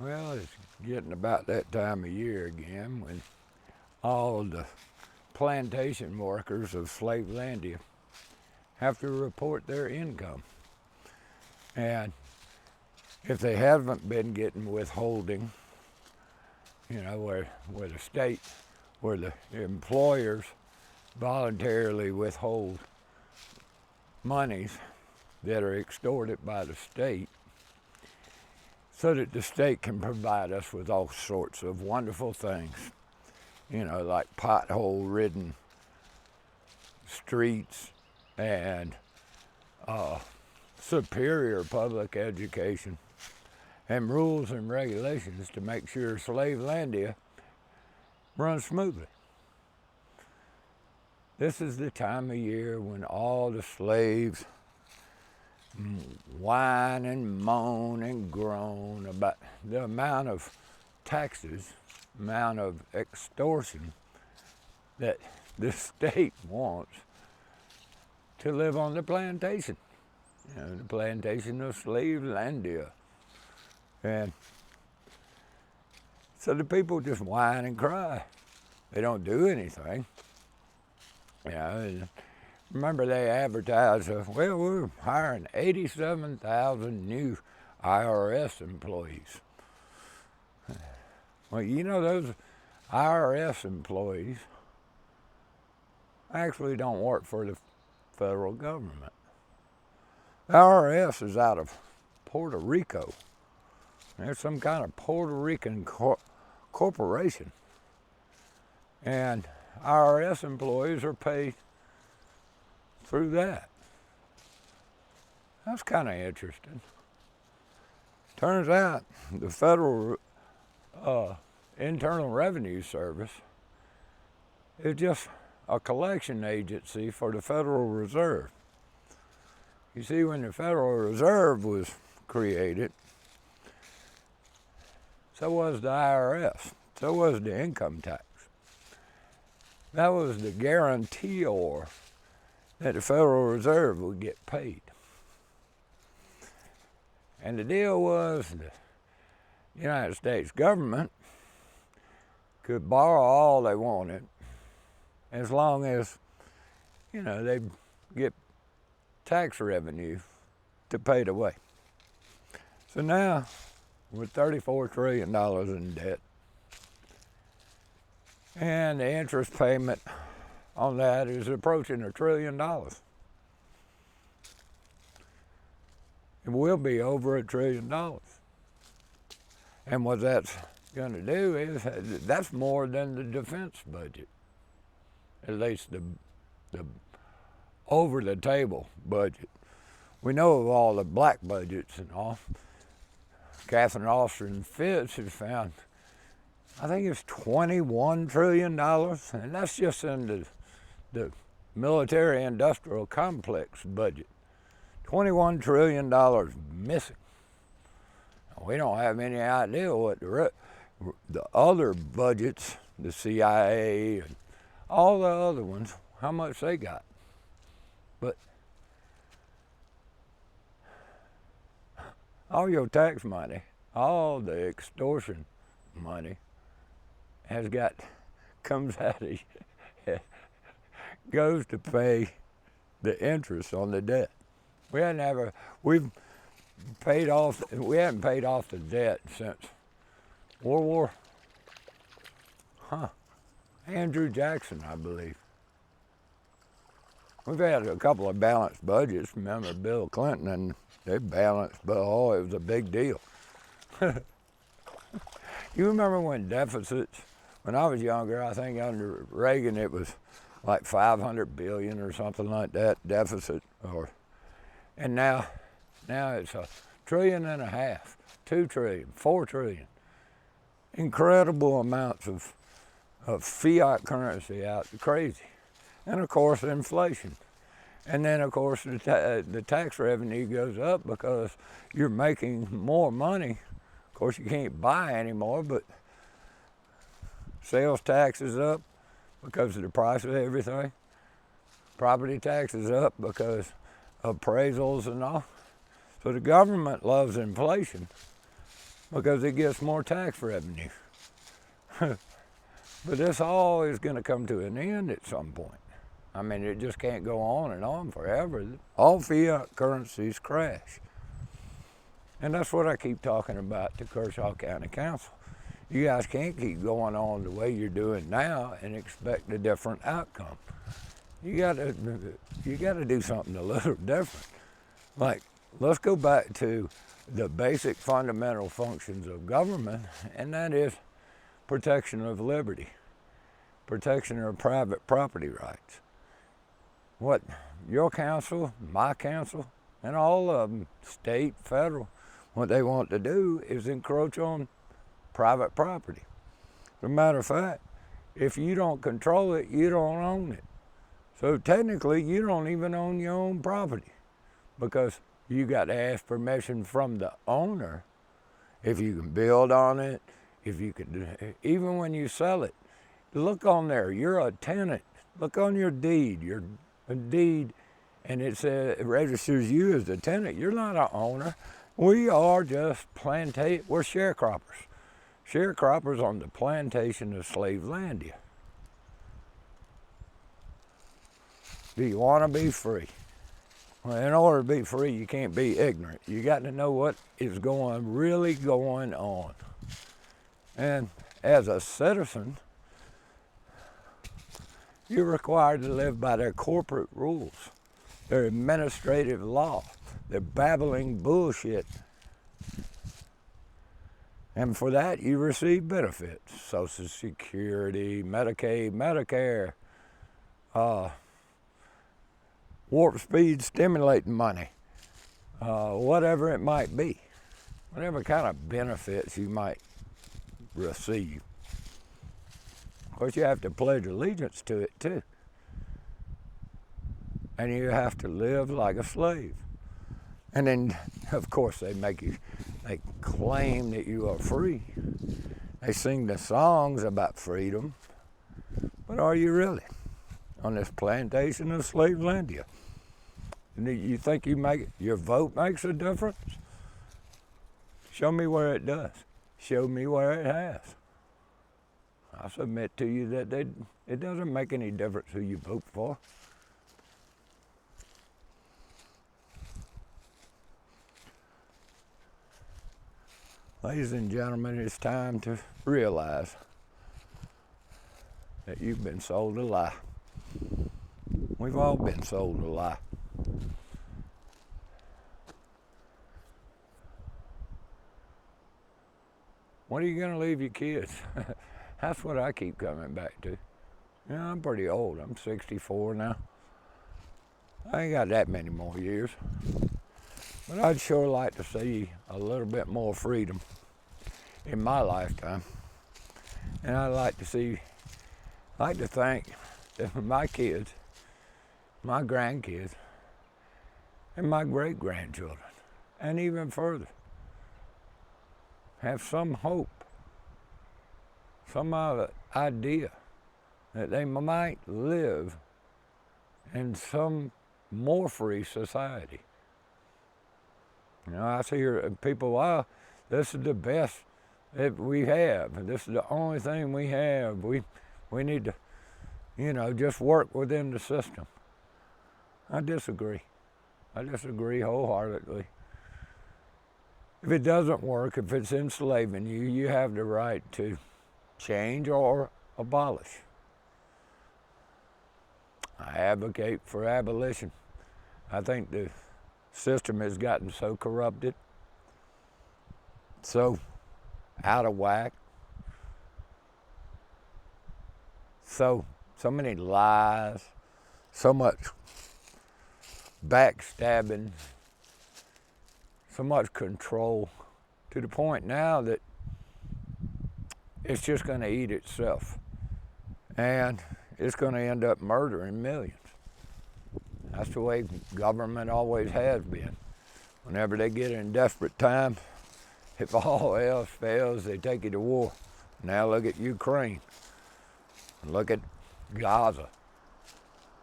Well, it's getting about that time of year again when all the plantation workers of Slavelandia have to report their income. And if they haven't been getting withholding, where the state, where the employers voluntarily withhold monies that are extorted by the state so that the state can provide us with all sorts of wonderful things, like pothole-ridden streets and superior public education and rules and regulations to make sure Slavelandia runs smoothly. This is the time of year when all the slaves whine and moan and groan about the amount of taxes, amount of extortion that the state wants to live on the plantation, the plantation of Slavelandia. And so the people just whine and cry. They don't do anything. And remember they advertised, we're hiring 87,000 new IRS employees. Well, those IRS employees actually don't work for the federal government. The IRS is out of Puerto Rico. There's some kind of Puerto Rican corporation. And IRS employees are paid through that. That's kind of interesting. Turns out the Federal Internal Revenue Service is just a collection agency for the Federal Reserve. You see, when the Federal Reserve was created, so was the IRS, so was the income tax. That was the guarantor that the Federal Reserve would get paid. And the deal was the United States government could borrow all they wanted as long as, they'd get tax revenue to pay the way. So now, with $34 trillion in debt, and the interest payment on that is approaching $1 trillion. It will be over $1 trillion. And what that's going to do is, that's more than the defense budget, at least the over-the-table budget. We know of all the black budgets and all. Catherine Austin Fitts has found, I think it's $21 trillion, and that's just in the military-industrial complex budget. $21 trillion missing. We don't have any idea what the other budgets, the CIA and all the other ones, how much they got. But all your tax money, all the extortion money comes out of, goes to pay the interest on the debt. We hadn't paid off the debt since Andrew Jackson, I believe. We've had a couple of balanced budgets. Remember Bill Clinton, and they balanced, but it was a big deal. You remember when deficits, when I was younger, I think under Reagan it was like 500 billion or something like that deficit, and now it's $1.5 trillion, 2 trillion, 4 trillion. Incredible amounts of fiat currency out, crazy. And of course inflation. And then of course the tax revenue goes up because you're making more money. Of course you can't buy anymore, but sales tax is up because of the price of everything. Property tax is up because of appraisals and all. So the government loves inflation because it gets more tax revenue. But this all is going to come to an end at some point. I mean, it just can't go on and on forever. All fiat currencies crash. And that's what I keep talking about to Kershaw County Council. You guys can't keep going on the way you're doing now and expect a different outcome. You gotta do something a little different. Like, let's go back to the basic fundamental functions of government, and that is protection of liberty, protection of private property rights. What your council, my council, and all of them, state, federal, what they want to do is encroach on private property. As a matter of fact, if you don't control it, you don't own it. So technically, you don't even own your own property, because you got to ask permission from the owner if you can build on it, if you can, even when you sell it. Look on there, you're a tenant. Look on your deed, and it says it registers you as a tenant. You're not an owner. We are just we're sharecroppers. Sharecroppers on the plantation of Slavelandia. Do you want to be free? Well, in order to be free, you can't be ignorant. You got to know what is really going on. And as a citizen, you're required to live by their corporate rules, their administrative law, their babbling bullshit. And for that, you receive benefits: Social Security, Medicaid, Medicare, warp speed stimulating money, whatever it might be, whatever kind of benefits you might receive. Of course, you have to pledge allegiance to it too. And you have to live like a slave. And then, of course, they claim that you are free. They sing the songs about freedom. But are you really? On this plantation of Slavelandia? You think your vote makes a difference? Show me where it does. Show me where it has. I submit to you that it doesn't make any difference who you vote for. Ladies and gentlemen, it's time to realize that you've been sold a lie. We've all been sold a lie. What are you going to leave your kids? That's what I keep coming back to. You know, I'm pretty old. I'm 64 now. I ain't got that many more years. But I'd sure like to see a little bit more freedom in my lifetime. And I'd like to think that my kids, my grandkids, and my great-grandchildren, and even further, have some hope, some idea that they might live in some more free society. You know, I hear people, wow, this is the best that we have. This is the only thing we have. We need to, just work within the system. I disagree. I disagree wholeheartedly. If it doesn't work, if it's enslaving you, you have the right to change or abolish. I advocate for abolition. I think the system has gotten so corrupted, so out of whack, so many lies, so much backstabbing, so much control, to the point now that it's just going to eat itself, and it's going to end up murdering millions. That's the way government always has been. Whenever they get in desperate times, if all else fails, they take you to war. Now look at Ukraine. Look at Gaza.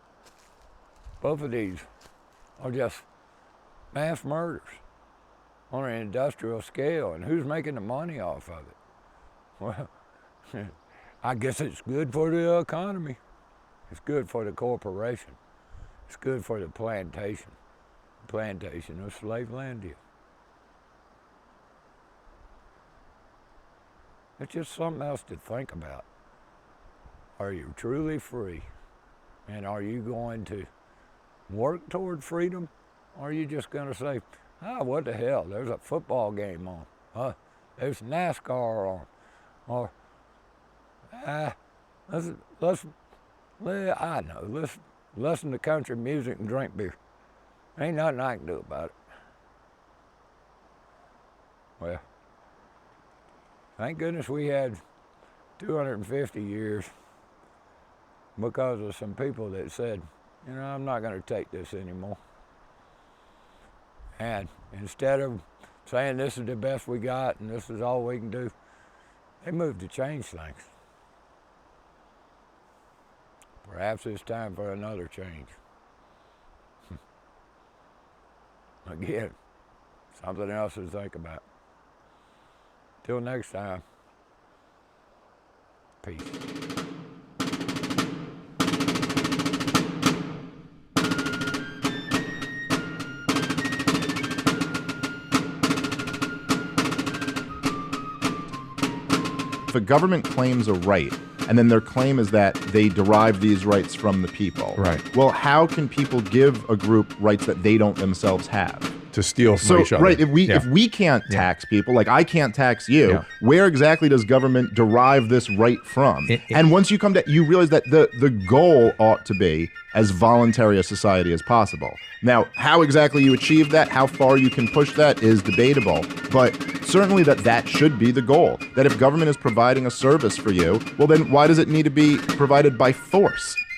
Both of these are just mass murders on an industrial scale, and who's making the money off of it? Well, I guess it's good for the economy. It's good for the corporation. It's good for the plantation of Slavelandia. It's just something else to think about. Are you truly free? And are you going to work toward freedom? Or are you just going to say, what the hell, there's a football game on. There's NASCAR on. Or, let's listen to country music and drink beer. Ain't nothing I can do about it. Well, thank goodness we had 250 years because of some people that said, I'm not going to take this anymore. And instead of saying this is the best we got and this is all we can do, they moved to change things. Perhaps it's time for another change. Again, something else to think about. Till next time, peace. If a government claims a right, and then their claim is that they derive these rights from the people. Right. Well, how can people give a group rights that they don't themselves have? To steal from each other. Right, if we can't tax people, like I can't tax you, where exactly does government derive this right from? And once you come to, you realize that the goal ought to be as voluntary a society as possible. Now, how exactly you achieve that, how far you can push that is debatable, but certainly that should be the goal. That if government is providing a service for you, well then why does it need to be provided by force?